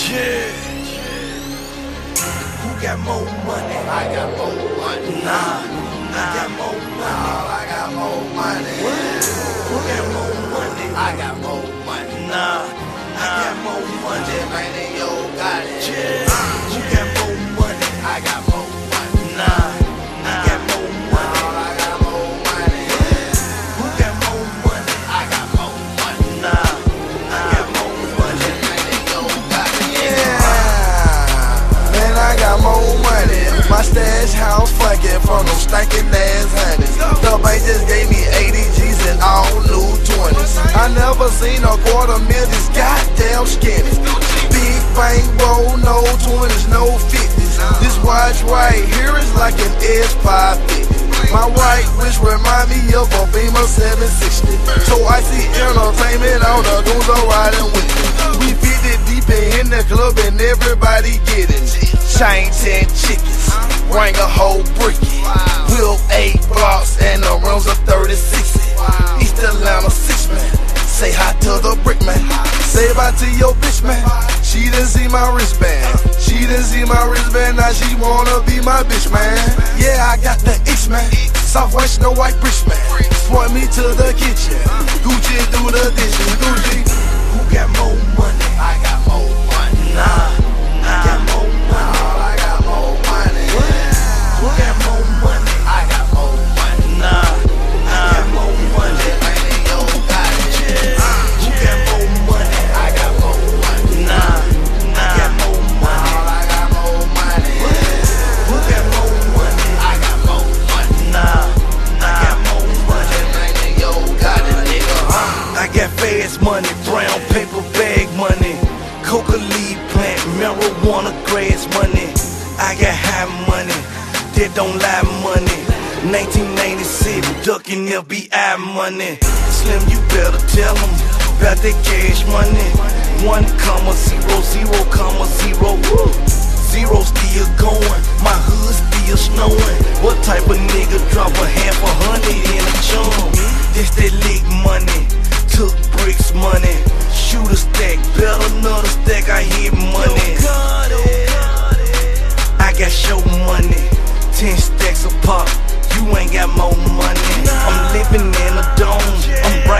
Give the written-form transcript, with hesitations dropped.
Yeah. Who got more money? I got more money. Nah, I got more money. I got more money. Who got more money? I got more money. Nah, I got more money. Man, yo got it. Yeah. Who got more money? I got more money. Nah, I got more money. I got more money. Who got more money? I got more money. Nah, I got more money. Man, yo got it. Yeah, man, I got more money. My stash house fucking from them stinking ass honeys. The bank just gave me 80 G's and all new 20s. I never seen a $250,000 this goddamn skinny. Big bank roll, no 20s, no 50s. This watch right here is like an S550. My white wrist remind me of a Beamer 760. So I see entertainment on the dudes are riding with me. We 50 deep in the club and everybody getting chain 10 chickens, bring a whole bricky. Wheel 8 blocks and the rims are 36. East Atlanta 6-man. Say hi to the brick man. Say bye to your bitch man. She didn't see my wristband. She didn't see my wristband. Now she wanna be my bitch man. Yeah, I got the itch man. Southwest no white bitch man. Point me to the kitchen. Gucci do the dishes. Gucci. Who got more money? I got more money. Nah, I got more money. I got more money. Who got more money? I got more money. Nah, I got more money. Man, yo got it. Who got more money? I got more money. Nah, I got more money. I got more money. Who got more money? I got more money. Nah, I got more money. Man, yo got it, nigga. I got fast money, brown paper bag money, coca leaf plant, marijuana grass money. I got high money, that don't lie money. 1997, ducking FBI money. Slim, you better tell them about that cash money. 1,0,0,0,0. Zero still going, my hood still snowing. What type of nigga drop a $100 in a chum? This that lick money, took bricks money. Shoot a stack, bet another stack, I hit money. I got show money, 10 stacks a pop. You ain't got more money. I'm living in a dome, I'm bright